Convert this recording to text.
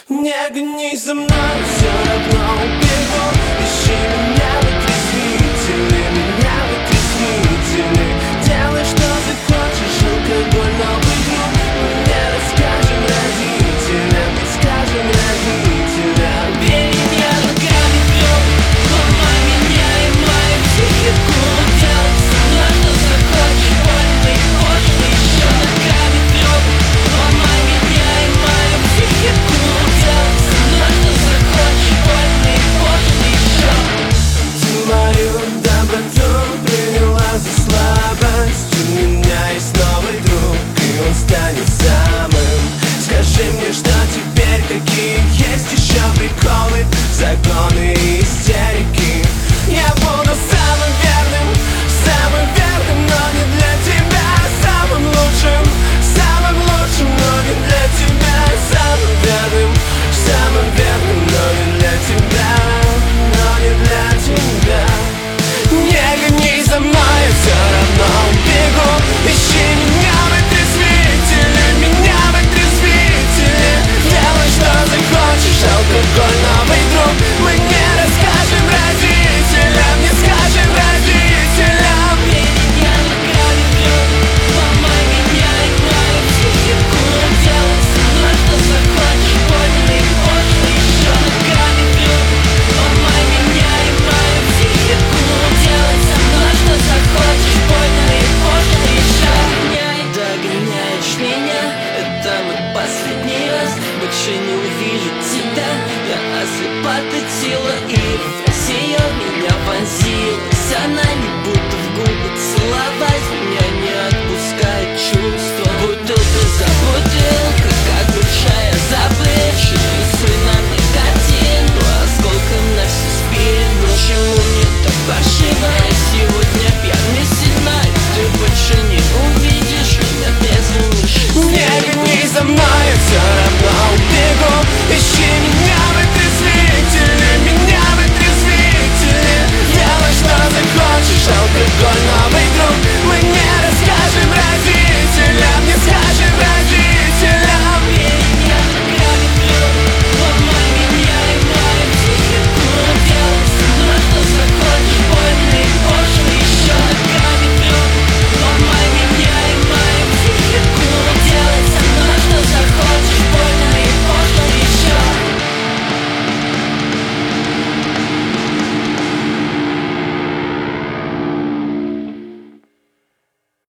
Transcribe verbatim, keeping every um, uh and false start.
Не гони за мной, все равно убегу. Ищи меня в отрезвителе, меня в отрезвителе. Делай, что захочешь, алкоголь, новый друг. Мы не расскажем родителям, не скажем родителям. Бей меня ногами в лед, ломай меня и мою психику. Делай со мной, что захочешь, больно и пошло. Еще ногами в лед, ломай меня и мою психику. Делай со мной, что захочешь, больно и пошло. Еще Ты мою доброту приняла за слабость. У меня есть новый друг, и он станет самым. Скажи мне, что теперь, какие есть еще приколы, загоны и истерики. Я буду самым верным, самым верным, но не для тебя. Самым лучшим, самым лучшим, но не для тебя. Самым верным, самым верным, но не для тебя, но не для тебя. Не гони за мной, я все равно убегу. Ищи меня в отрезвителе, меня в отрезвителе. Делай, что захочешь, алкоголь, новый друг. Мы не расскажем родителям, не скажем родителям. бей меня ногами в лед, ломай меня и мою психику. Делай со мной, что захочешь, больно и пошло. Еще ногами в лед, ломай меня и мою психику. Делай со мной, что захочешь, больно и пошло. Еще гоняй, догоняешь меня, это мой последний раз. Больше не увижу тебя, я ослеп от тела и